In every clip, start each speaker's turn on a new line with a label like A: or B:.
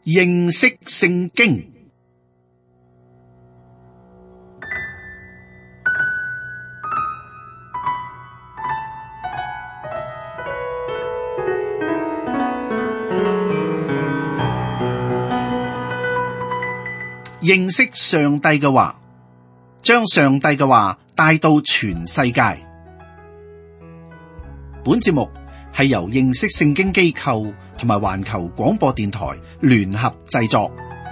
A: 認識聖經。認識上帝嘅話，將上帝嘅話帶到全世界。本節目係由認識聖經機構同埋環球廣播電台聯合製作。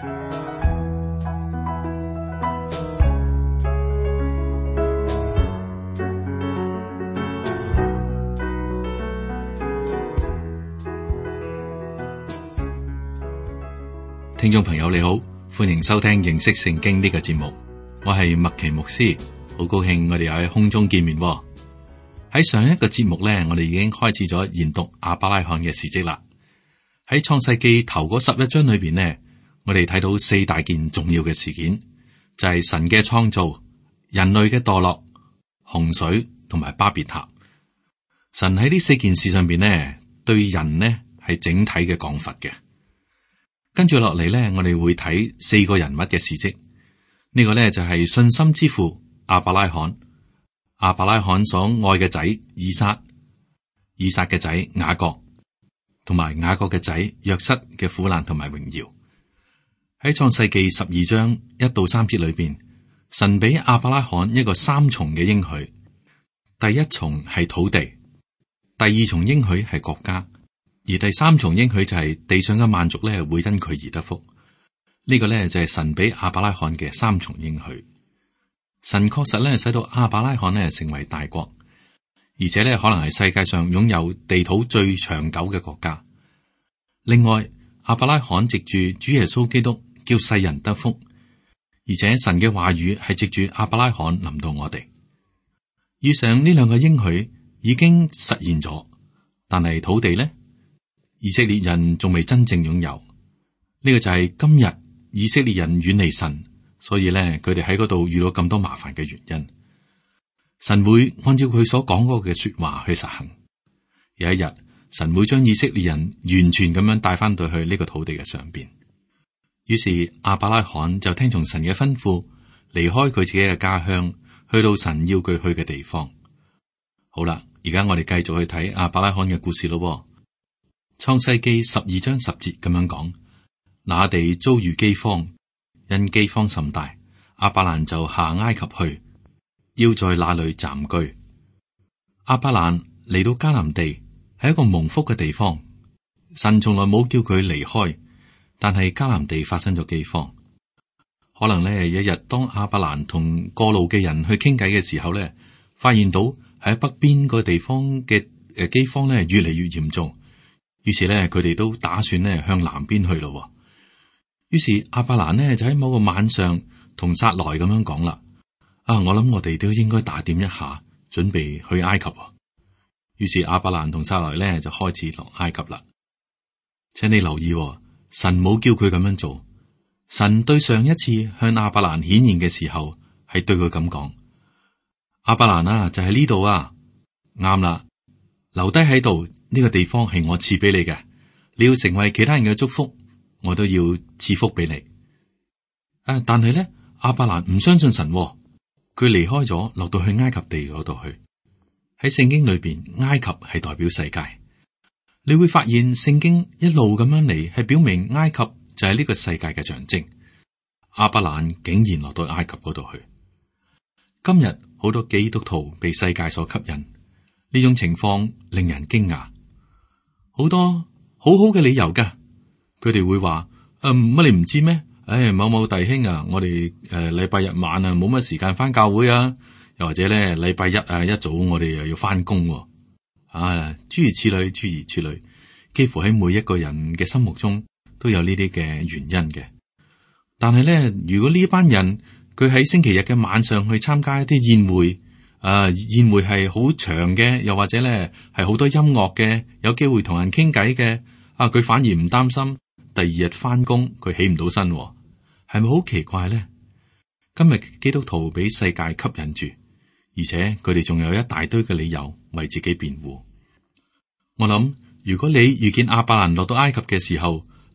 B: 聽眾朋友你好，歡迎收聽認識聖經呢個節目。我係麥奇牧師，好高興我哋又喺空中見面。喺上一個節目呢，我哋已經開始咗研讀亞伯拉罕嘅事蹟啦。喺創世記頭嗰11章裏邊呢，我哋睇到4大件重要嘅事件，就係神嘅創造、人類嘅墮落、洪水同埋巴別塔。神喺呢4件事上邊呢，對人呢係整體嘅降罰嘅。跟住落嚟呢，我哋會睇4個人物嘅事蹟。呢個呢就係信心之父亞伯拉罕。亞伯拉罕所愛嘅仔以撒，以撒嘅仔雅各，同埋雅各嘅仔約瑟嘅苦難同埋榮耀。喺創世記12章1到3節裏邊，神俾亞伯拉罕一個3重嘅應許。第一重係土地，第二重應許係國家，而第3重應許就係地上嘅萬族咧會因佢而得福。呢個咧就係神俾亞伯拉罕嘅3重應許。神確實咧使到亞伯拉罕咧成為大國，而且咧可能係世界上擁有地土最長久嘅國家。另外，亞伯拉罕藉住主耶穌基督叫世人得福，而且神嘅話語係藉住亞伯拉罕臨到我哋。以上呢2個應許已經實現咗，但係土地呢，以色列人仲未真正擁有。呢個就係今日以色列人遠離神，所以咧，佢哋喺嗰度遇到咁多麻煩嘅原因。神會按照佢所講嗰個嘅說話去實行。有一日，神會將以色列人完全咁樣帶翻到去呢個土地嘅上邊。於是亞伯拉罕就聽從神嘅吩咐，離開佢自己嘅家鄉，去到神要佢去嘅地方。好啦，而家我哋繼續去睇亞伯拉罕嘅故事咯。創世記12章10節咁樣講：那地遭遇饑荒。因饑荒甚大，亞伯蘭就下埃及去，要在那裏暫居。亞伯蘭嚟到迦南地，係一個蒙福嘅地方。神從來冇叫佢離開，但係迦南地發生咗饑荒。可能呢一日，當亞伯蘭同過路嘅人去傾偈嘅時候呢，發現到喺北邊個地方嘅饑荒呢越嚟越嚴重，於是呢，佢哋都打算呢向南邊去咯。於是亞伯蘭呢就喺某個晚上同撒萊咁樣講啦：我諗我哋都應該打點一下，準備去埃及。於是亞伯蘭同撒萊呢就開始落埃及啦。請你留意，神冇叫佢咁樣做。神對上一次向亞伯蘭顯現嘅時候，係對佢咁講：亞伯蘭啊，就喺呢度啊，啱啦，留低喺度，呢個地方係我賜俾你嘅，你要成為其他人嘅祝福。我都要賜福俾你。但係咧，亞伯蘭唔相信神，佢離開咗，落到去埃及地嗰度去。喺聖經裏邊，埃及係代表世界。你會發現聖經一路咁樣嚟，係表明埃及就係呢個世界嘅象徵。亞伯蘭竟然落到埃及嗰度去。今日好多基督徒被世界所吸引，呢種情況令人驚訝。好多好好嘅理由噶。佢哋會話：乜你唔知咩？某某弟兄啊，我哋禮拜日晚啊冇乜時間翻教會啊，又或者咧禮拜一啊一早我哋又要翻工，諸如此類，諸如此類，幾乎喺每一個人嘅心目中都有呢啲嘅原因嘅。但係咧，如果呢班人佢喺星期日嘅晚上去參加一啲宴會，宴會係好長嘅，又或者咧係好多音樂嘅，有機會同人傾偈嘅，佢反而唔擔心。第2日翻工，佢起唔到身，係咪好奇怪咧？今日基督徒俾世界吸引住，而且佢哋仲有一大堆嘅理由為自己辯護。我諗，如果你遇見亞伯蘭落到埃及嘅時候，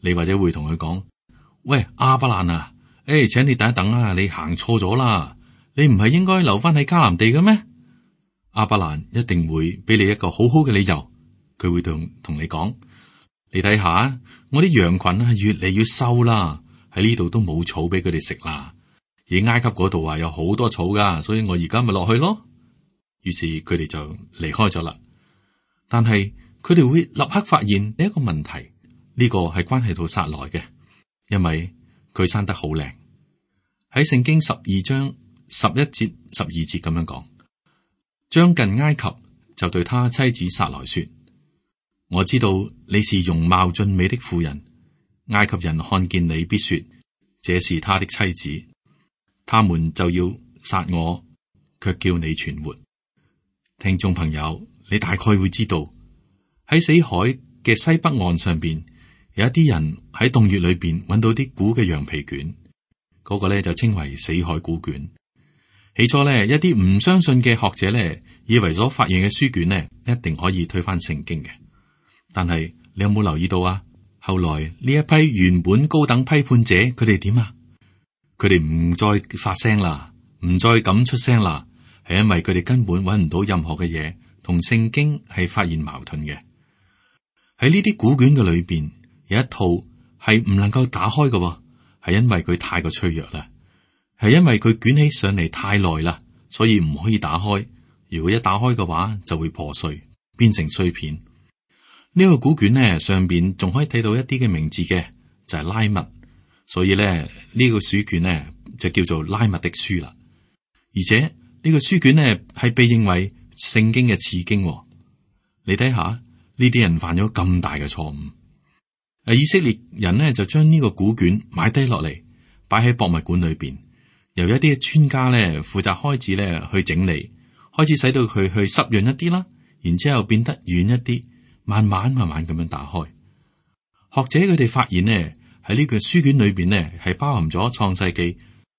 B: 你或者會同佢講：喂，亞伯蘭啊，請你等一等啊，你行錯咗啦，你唔係應該留翻喺迦南地嘅咩？亞伯蘭一定會俾你一個好好嘅理由，佢會同你講：你睇下，我啲羊群啊越嚟越瘦啦，喺呢度都冇草俾佢哋食啦。而埃及嗰度啊有好多草噶，所以我而家咪落去咯。於是佢哋就離開咗啦。但係佢哋會立刻發現呢一個問題，呢個係關係到撒萊嘅，因為佢生得好靚。喺聖經12章11節12節咁樣講。將近埃及，就對他妻子撒萊說：我知道你是容貌俊美的婦人，埃及人看見你必說這是他的妻子，他們就要殺我，卻叫你存活。聽眾朋友，你大概會知道喺死海嘅西北岸上邊，有一啲人喺洞穴裏邊揾到啲古嘅羊皮卷，嗰個咧就稱為死海古卷。起初咧，一啲唔相信嘅學者咧，以為所發現嘅書卷咧，一定可以推翻聖經嘅。但係你有冇留意到啊？後來呢一批原本高等批判者，佢哋點啊？佢哋唔再發聲啦，唔再敢出聲啦，係因為佢哋根本揾唔到任何嘅嘢同聖經係發現矛盾嘅。喺呢啲古卷嘅裏邊，有一套係唔能夠打開嘅，係因為佢太過脆弱啦。係因為佢捲起上嚟太耐啦，所以唔可以打開。如果一打開嘅話，就會破碎，變成碎片。呢個古卷呢，上邊仲可以睇到一啲嘅名字嘅，就係拉麥。所以咧，呢個書卷呢，就叫做拉麥的書啦。而且呢個書卷呢，係被認為聖經嘅次經。你睇下呢啲人犯咗咁大嘅錯誤。以色列人呢，就將呢個古卷買低落嚟，擺喺博物館裏邊。由一啲專家咧負責開始咧去整理，開始使到佢去濕潤一啲啦，然之後變得軟一啲，慢慢咁樣打開。學者佢哋發現呢，喺呢個書卷裏邊呢，係包含咗創世記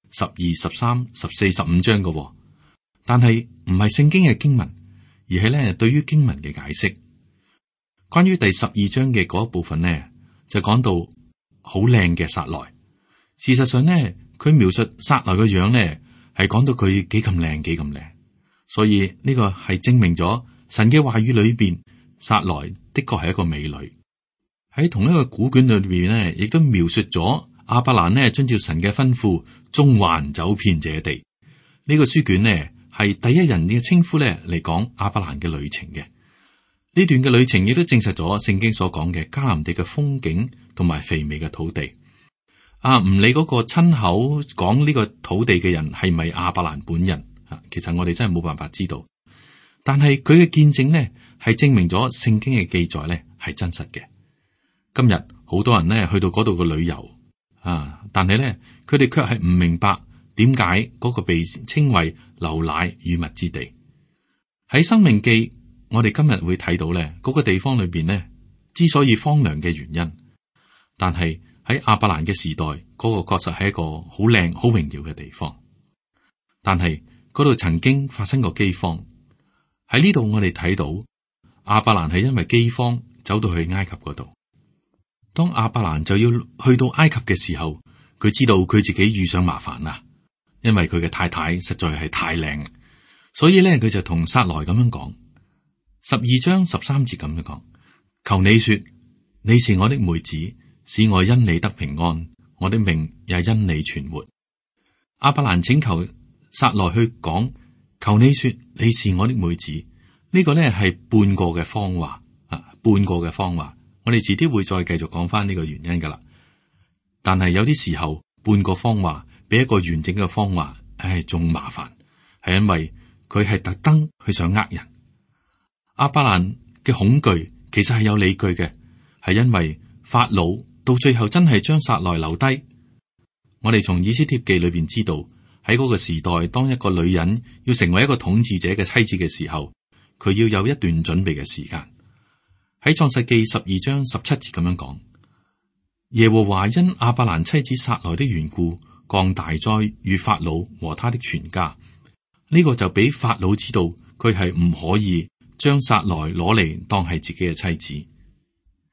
B: 12、13、14、15章嘅，但係唔係聖經嘅經文，而係咧對於經文嘅解釋。關於第12章嘅嗰一部分呢，就講到好靚嘅撒萊。事實上呢，佢描述撒萊嘅樣咧，係講到佢幾咁靚，幾咁靚，所以呢個係證明咗神嘅話語裏邊，撒萊的確係一個美女。喺同一個古卷裏邊咧，亦都描述咗亞伯蘭呢遵照神嘅吩咐，縱橫走遍這地。呢個書卷呢，係第一人嘅稱呼咧嚟講亞伯蘭嘅旅程嘅。呢段嘅旅程亦都證實咗聖經所講嘅迦南地嘅風景同埋肥美嘅土地。唔理嗰個親口講呢個土地嘅人係咪亞伯蘭本人啊？其實我哋真係冇辦法知道。但係佢嘅見證呢，係證明咗聖經嘅記載呢係真實嘅。今日好多人呢去到嗰度嘅旅遊但係呢，佢哋卻係唔明白點解嗰個被稱為流奶與蜜之地。喺申命記，我哋今日會睇到呢嗰個地方裏邊呢，之所以荒涼嘅原因，但係喺亞伯蘭嘅時代，嗰個確實係一個好靚、好榮耀嘅地方。但係嗰度曾經發生過饑荒。喺呢度我哋睇到亞伯蘭係因為饑荒走到去埃及嗰度。當亞伯蘭就要去到埃及嘅時候，佢知道佢自己遇上麻煩啦，因為佢嘅太太實在係太靚，所以咧佢就同撒萊咁樣講。12章13節咁樣講：求你說，你是我的妹子，使我因你得平安，我的命也因你存活。亞伯蘭請求撒萊去講：求你說你是我的妹子。呢個咧係半個嘅謊話半個嘅謊話。我哋遲啲會再繼續講翻呢個原因噶啦。但係有啲時候半個謊話比一個完整嘅謊話仲麻煩，係因為佢係特登去想呃人。亞伯蘭嘅恐懼其實係有理據嘅，係因為法老到最後真係將撒萊留低。我哋從以斯帖記裏邊知道，喺嗰個時代，當一個女人要成為一個統治者嘅妻子嘅時候，佢要有一段準備嘅時間。喺創世記12章17節咁樣講：耶和華因亞伯蘭妻子撒萊的緣故，降大災與法老和他的全家。呢個就俾法老知道，佢係唔可以將撒萊攞嚟當係自己嘅妻子。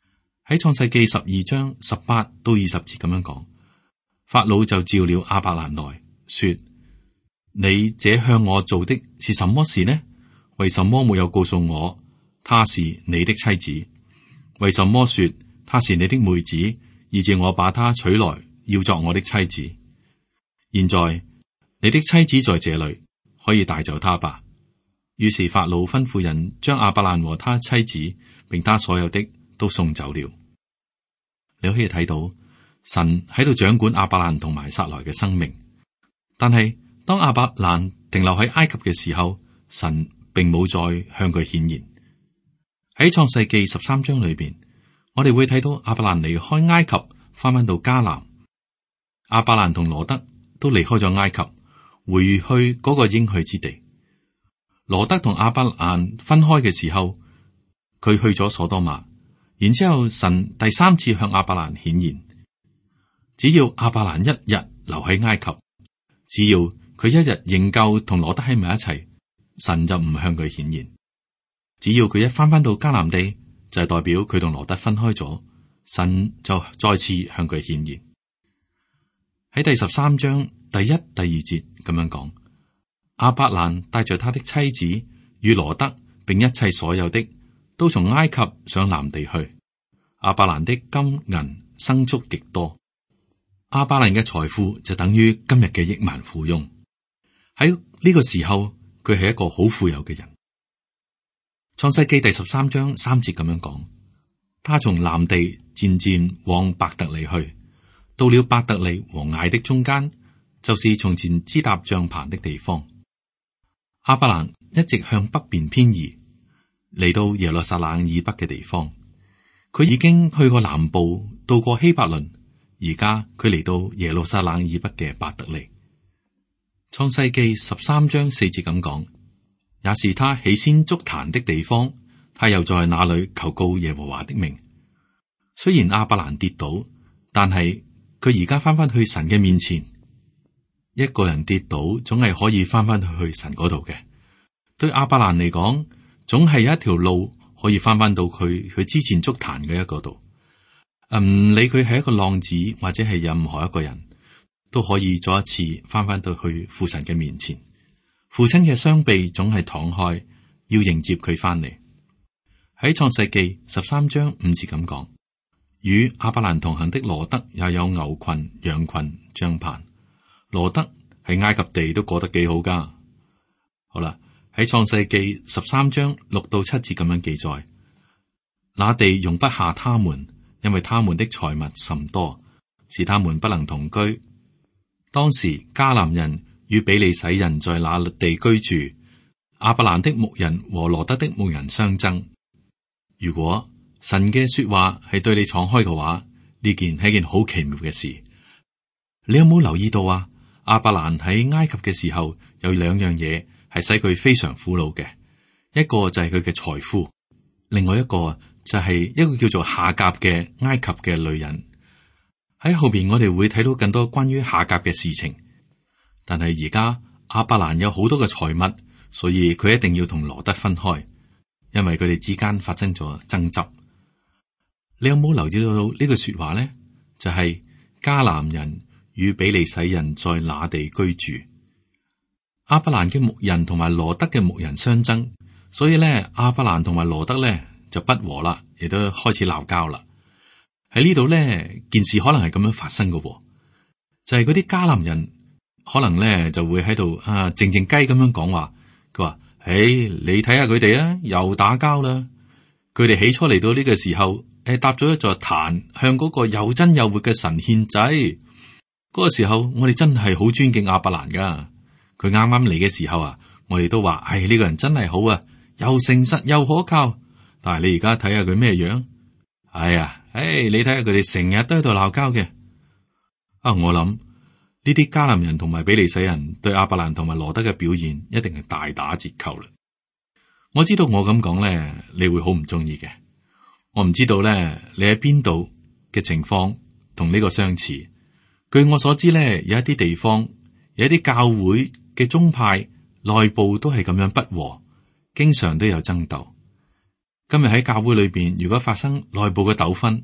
B: 喺創世記12章18到20節咁樣講，法老就召了亞伯蘭來說：你這向我做的是什麼事呢？為什麼沒有告訴我她是你的妻子？為什麼說她是你的妹子，以致我把她娶來要作我的妻子？現在你的妻子在這裏，可以帶走她吧。於是法老吩咐人將亞伯蘭和他妻子並他所有的都送走了。你可以睇到神喺度掌管亞伯蘭同埋撒萊嘅生命，但係當亞伯蘭停留喺埃及嘅時候，神並冇再向佢顯現。喺創世記13章裏邊，我哋會睇到亞伯蘭離開埃及，翻到迦南。亞伯蘭同羅德都離開咗埃及，回去嗰個應許之地。羅德同亞伯蘭分開嘅時候，佢去咗所多瑪，然之後神第3次向亞伯蘭顯現。只要亞伯蘭一日留喺埃及，只要佢一日仍舊同羅德喺埋一齊，神就唔向佢顯現。只要佢一翻到迦南地，就係代表佢同羅德分開咗，神就再次向佢顯現。喺第13章第1、第2節咁樣講。亞伯蘭帶着他的妻子與羅德並一切所有的，都從埃及上南地去。亞伯蘭的金銀牲畜極多，亞伯蘭嘅財富就等於今日嘅億萬富翁。喺呢個時候，佢係一個好富有嘅人。創世記第13章3節咁樣講：他從南地漸漸往伯特利去，到了伯特利和艾的中間，就是從前支搭帳棚的地方。亞伯蘭一直向北邊偏移，嚟到耶路撒冷以北嘅地方。佢已經去過南部，到過希伯倫，而家佢嚟到耶路撒冷以北嘅伯特利。創世記13章4節咁講，也是他起先築壇的地方，他又在那裏求告耶和華的名。雖然亞伯蘭跌倒，但係佢而家翻去神嘅面前。一個人跌倒，總係可以翻去神嗰度嘅。對亞伯蘭嚟講，總係有一條路可以翻到佢之前築壇嘅一個度。唔理佢係一個浪子或者係任何一個人，都可以再一次翻到去父神嘅面前。父親嘅雙臂總係敞開，要迎接佢翻嚟。喺創世記13章5節咁講，與亞伯蘭同行的羅德也有牛群、羊群、帳棚。羅德喺埃及地都過得幾好噶。好啦，喺創世記13章6到7節咁樣記載，那地容不下他們，因為他們的財物甚多，使他們不能同居。當時迦南人與比利洗人在那地居住，亞伯蘭的牧人和羅德的牧人相爭。如果神嘅說話係對你敞開嘅話，呢件係一件好奇妙嘅事。你有冇留意到啊？亞伯蘭喺埃及嘅時候有2樣嘢係使佢非常苦惱嘅，一個就係佢嘅財富，另外一個就係一個叫做夏甲嘅埃及嘅女人。喺後邊我哋會睇到更多關於夏甲嘅事情，但係而家亞伯蘭有好多嘅財物，所以佢一定要同羅德分開，因為佢哋之間發生咗爭執。你有冇留意到呢句說話呢？就係迦南人與比利洗人在那地居住，亞伯蘭嘅牧人同埋羅德嘅牧人相爭，所以咧亞伯蘭同埋羅德咧就不和啦，亦都開始鬧交啦。喺呢度咧，件事可能係咁樣發生嘅，就係嗰啲迦南人可能咧就會喺度靜靜雞咁樣講話，佢話：你睇下佢哋啊，又打交啦。佢哋起初嚟到呢個時候，搭咗一座壇，向嗰個又真又活嘅神獻祭。嗰個時候，我哋真係好尊敬亞伯蘭噶。佢啱啱嚟嘅時候啊，我哋都話：呢個人真係好啊，又誠實又可靠。但係你而家睇下佢咩樣？你睇下佢哋成日都喺度鬧交嘅。我諗呢啲迦南人同埋比利洗人對亞伯蘭同埋羅德嘅表現一定係大打折扣啦。我知道我咁講咧，你會好唔中意嘅。我唔知道咧，你喺邊度嘅情況同呢個相似。據我所知咧，有一啲地方，有一啲教會嘅宗派內部都係咁樣不和，經常都有爭鬥。今日喺教會裏邊，如果發生內部嘅糾紛，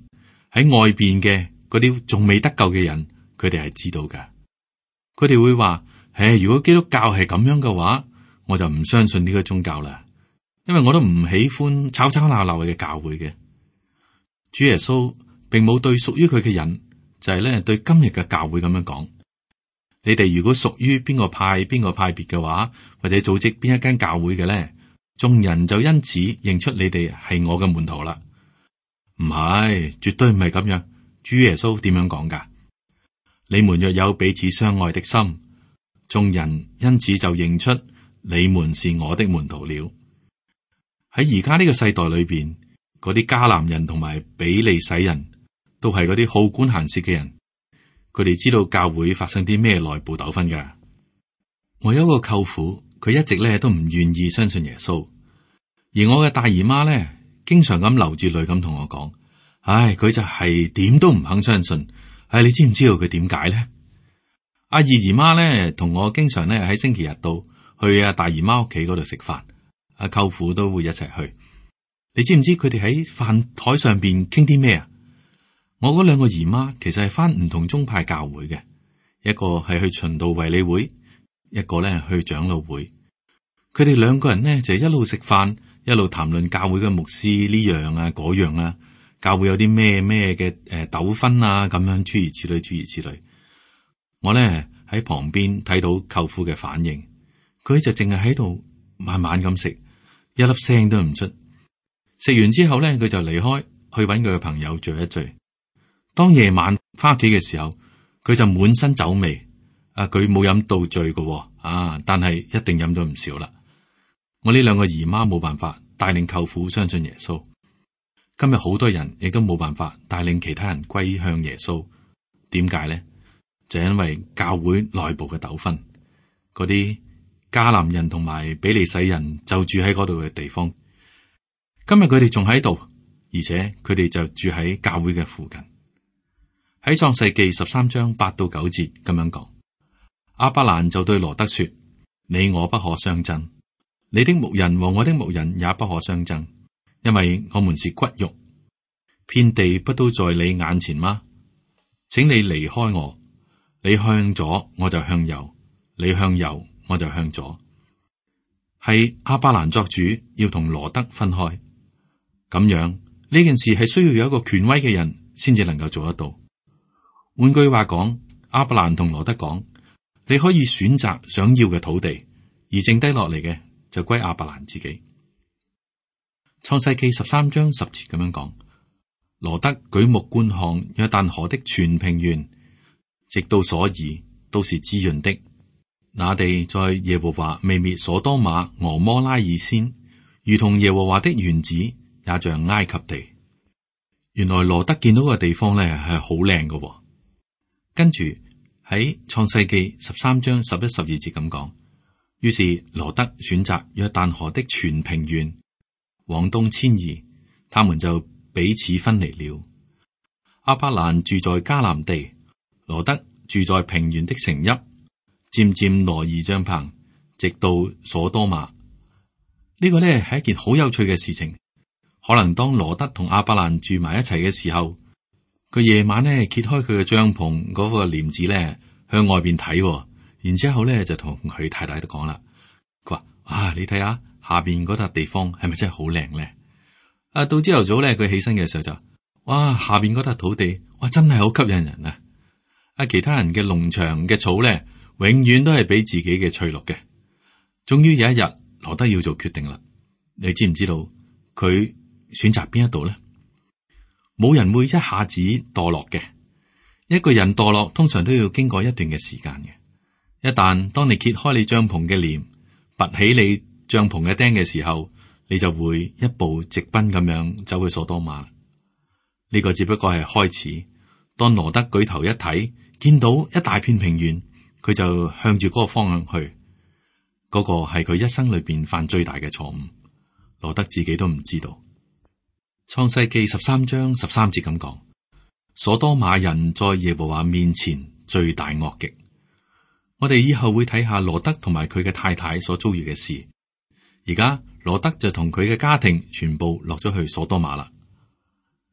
B: 喺外邊嘅嗰啲仲未得救嘅人，佢哋係知道㗎。佢哋會話：如果基督教係咁樣嘅話，我就唔相信呢個宗教啦，因為我都唔喜歡吵吵鬧鬧嘅教會嘅。主耶穌並冇對屬於佢嘅人，就係咧對今日嘅教會咁樣講：你哋如果屬於邊個派別嘅話，或者組織邊一間教會嘅咧，眾人就因此認出你哋係我嘅門徒啦。唔係，絕對唔係咁樣。主耶穌點樣講噶？你們若有彼此相愛的心，眾人因此就認出你們是我的門徒了。喺而家呢個世代裏邊，嗰啲迦南人同埋比利洗人都係嗰啲好管閒事嘅人，佢哋知道教會發生啲咩內部糾紛噶。我有一個舅父，佢一直咧都唔願意相信耶穌，而我嘅大姨媽咧，經常咁流住淚咁同我講：佢就係點都唔肯相信。你知唔知道佢點解咧？阿二姨媽咧同我經常咧喺星期日到去阿大姨媽屋企嗰度食飯，阿舅父都會一齊去。你知唔知佢哋喺飯台上邊傾啲咩啊？我嗰兩個姨媽其實係返唔同宗派教會嘅，一個係去循道衛理會，一個咧去長老會。佢哋兩個人呢，就一路食飯，一路談論教會嘅牧師呢樣啊嗰樣啊，教會有啲咩嘅糾紛啊，咁樣諸如此類。我咧喺旁邊睇到舅父嘅反應，佢就淨係喺度慢慢咁食，一粒聲都唔出。食完之後咧，佢就離開去搵佢嘅朋友聚一聚。當夜晚翻屋企嘅時候，佢就滿身酒味。佢冇飲到醉嘅，但係一定飲咗唔少啦。我呢兩個姨媽冇辦法帶領舅父相信耶穌。今日好多人亦都冇辦法帶領其他人歸向耶穌。點解咧？就因為教會內部嘅糾紛，嗰啲迦南人同埋比利洗人就住喺嗰度嘅地方。今日佢哋仲喺度，而且佢哋就住喺教會嘅附近。喺創世記13章8到9節咁樣講，亞伯蘭就對羅得說：你我不可相爭，你的牧人和我的牧人也不可相爭，因為我們是骨肉，遍地不都在你眼前嗎？請你離開我。你向左我就向右，你向右我就向左。係亞伯蘭作主要同羅得分開，咁樣呢件事係需要有一個權威嘅人先至能夠做得到。換句話講，亞伯蘭同羅得講：你可以選擇想要嘅土地，而剩低落嚟嘅就歸亞伯蘭自己。創世記13章10節咁樣講：羅得舉目觀看約旦河的全平原，直到所珥，都是滋潤的。那地在耶和華未滅所多瑪、俄摩拉以先，如同耶和華的園子，也像埃及地。原來羅得見到個地方咧係好靚嘅。跟住喺創世記13章11、12節咁講，於是羅得選擇約旦河的全平原，往東遷移，他們就彼此分離了。亞伯蘭住在迦南地，羅得住在平原的城邑，漸漸挪移帳篷，直到所多瑪。呢個咧係一件好有趣嘅事情。可能當羅得同亞伯蘭住埋一齊嘅時候，佢夜晚咧揭開佢嘅帳篷嗰個簾子咧，向外邊睇，然之後咧就同佢太太都講啦。佢話：你睇下下邊嗰笪地方係咪真係好靚咧？到朝頭早咧，佢起身嘅時候就：哇，下邊嗰笪土地，哇，真係好吸引人啊！其他人嘅農場嘅草咧，永遠都係比自己嘅翠綠嘅。終於有一日，羅得要做決定啦。你知唔知道佢選擇邊一度咧？冇人會一下子墮落嘅。一個人墮落通常都要經過一段嘅時間嘅。一旦當你揭開你帳篷嘅簾，拔起你帳篷嘅釘嘅時候，你就會一步直奔咁樣走去所多瑪。呢個只不過係開始。當羅得舉頭一睇，見到一大片平原，佢就向住嗰個方向去。嗰個係佢一生裏邊犯最大嘅錯誤，羅得自己都唔知道。創世記13章13節咁講：所多瑪人在耶和華面前罪大惡極。我哋以後會睇下羅得同埋佢嘅太太所遭遇嘅事。而家羅得就同佢嘅家庭全部落咗去所多瑪啦。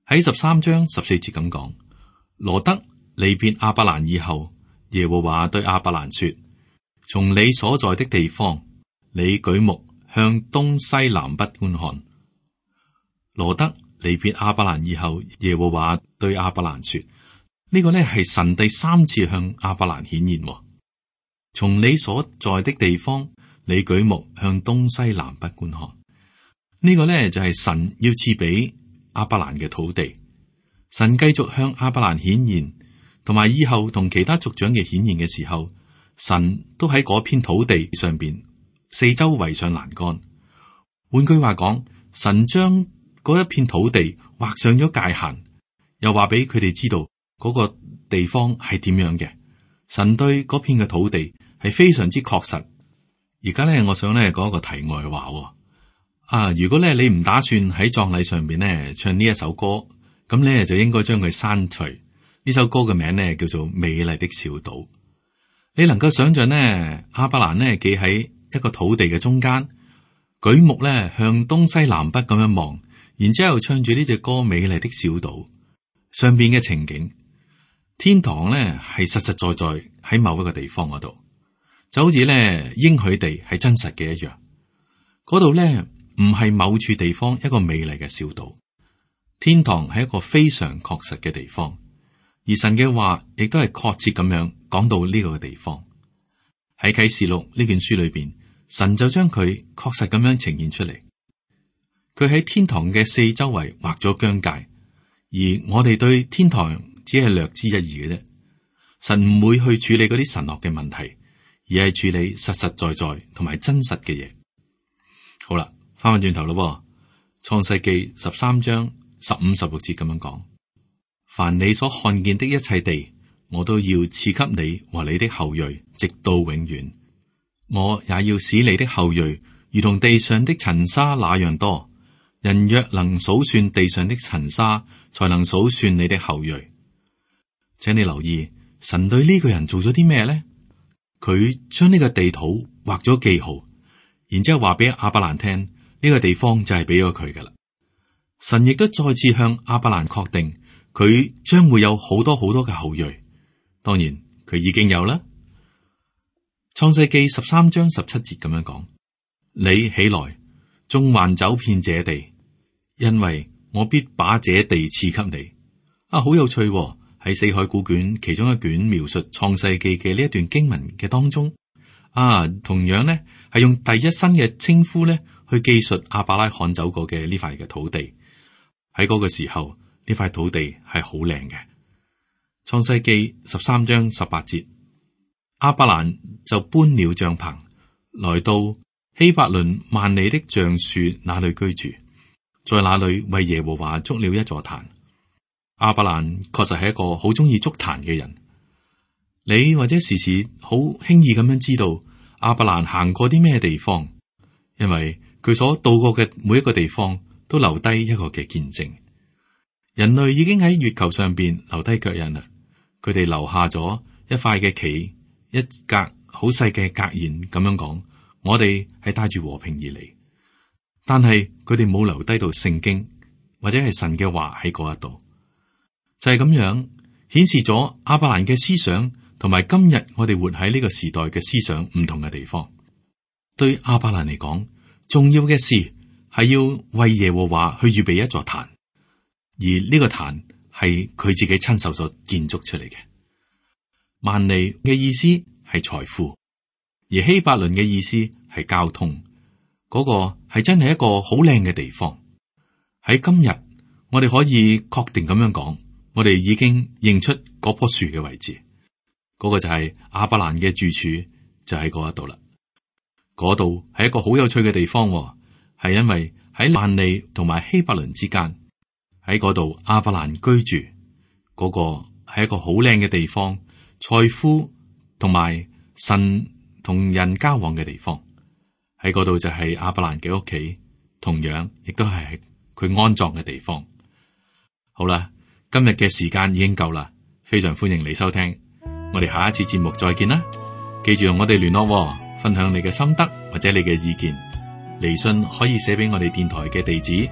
B: 喺13章14節咁講，羅得離別亞伯蘭以後，耶和華對亞伯蘭說：從你所在的地方，你舉目向東西南北觀看。羅得離別亞伯蘭以後，耶和華對亞伯蘭說：呢個呢係神第3次向亞伯蘭顯現。從你所在的地方，你舉目向東西南北觀看。呢個呢就係神要賜俾亞伯蘭嘅土地。神繼續向亞伯蘭顯現，同埋以後同其他族長嘅顯現嘅時候，神都喺嗰片土地上邊四周圍上欄杆。換句話講，神將嗰一片土地畫上咗界限，又話俾佢哋知道嗰個地方係點樣嘅。神對嗰片嘅土地係非常之確實。而家咧，我想咧講一個題外話。如果咧你唔打算喺葬禮上邊咧唱呢一首歌，咁咧就應該將佢刪除。呢首歌嘅名咧叫做《美麗的小島》。你能夠想象呢，亞伯蘭呢企喺一個土地嘅中間，舉目咧向東西南北咁樣望，然之後唱住呢隻歌《美麗的小島》上邊嘅情景。天堂咧係實實在在喺某一個地方嗰度，就好似咧應許地係真實嘅一樣。嗰度咧唔係某處地方一個美麗嘅小島，天堂係一個非常確實嘅地方，而神嘅話亦都係確切咁樣講到呢個地方。喺啟示錄呢卷書裏邊，神就將佢確實咁樣呈現出嚟。佢喺天堂嘅四周圍畫咗疆界，而我哋對天堂只係略知一二嘅啫。神唔會去處理嗰啲神學嘅問題，而係處理實實在在同埋真實嘅嘢。好啦，翻返轉頭咯，創世記13章15、16節咁樣講：凡你所看見的一切地，我都要賜給你和你的後裔，直到永遠。我也要使你的後裔如同地上的塵沙那樣多。人若能數算地上的塵沙，才能數算你的後裔。請你留意，神對呢個人做咗啲咩呢？佢將呢個地土畫咗記號，然之後話俾亞伯蘭聽，呢個地方就係俾咗佢噶啦。神亦都再次向亞伯蘭確定，佢將會有好多好多嘅後裔。當然，佢已經有啦。創世記13章17節咁樣講：你起來，縱橫走遍這地，因為我必把這地賜給你。好有趣喎。喺四海古卷其中一卷描述創世記嘅呢一段經文嘅當中，同樣呢係用第一身嘅稱呼呢去記述亞伯拉罕走過嘅呢塊嘅土地。喺嗰個時候，呢塊土地係好靚嘅。創世記13章18節，亞伯蘭就搬了帳篷，來到希伯倫萬里的橡樹那裏居住，在那裏為耶和華築了一座壇。亞伯蘭確實係一個好中意築壇嘅人。你或者時時好輕易咁樣知道亞伯蘭行過啲咩地方，因為佢所到過嘅每一個地方都留低一個嘅見證。人類已經喺月球上邊留低腳印啦，佢哋留下咗一塊嘅旗，一格好細嘅格言咁樣講：我哋係帶住和平而嚟。但係佢哋冇留低到聖經或者係神嘅話喺嗰一度。就係咁樣顯示咗亞伯蘭嘅思想同埋今日我哋活喺呢個時代嘅思想唔同嘅地方。對亞伯蘭嚟講，重要嘅事係要為耶和華去預備一座壇，而呢個壇係佢自己親手所建築出嚟嘅。萬利嘅意思係財富，而希伯倫嘅意思係交通。嗰個係真係一個好靚嘅地方。喺今日，我哋可以確定咁樣講。我哋已經認出嗰棵樹嘅位置，嗰個就係亞伯蘭嘅住處，就喺嗰一度啦。嗰度係一個好有趣嘅地方，係因為喺萬利同埋希伯倫之間，喺嗰度亞伯蘭居住，嗰個係一個好靚嘅地方，財富同埋神同人交往嘅地方。喺嗰度就係亞伯蘭嘅屋企，同樣亦都係佢安葬嘅地方。好啦。今日嘅時間已經夠啦，非常歡迎你收聽，我哋下一次節目再見啦！記住同我哋聯絡，分享你嘅心得或者你嘅意見，嚟信可以寫俾我哋電台嘅地址，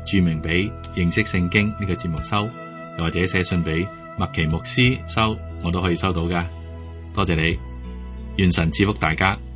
B: 注明俾認識聖經呢個節目收，又或者寫信俾麥奇牧師收，我都可以收到噶。多謝你，願神賜福大家。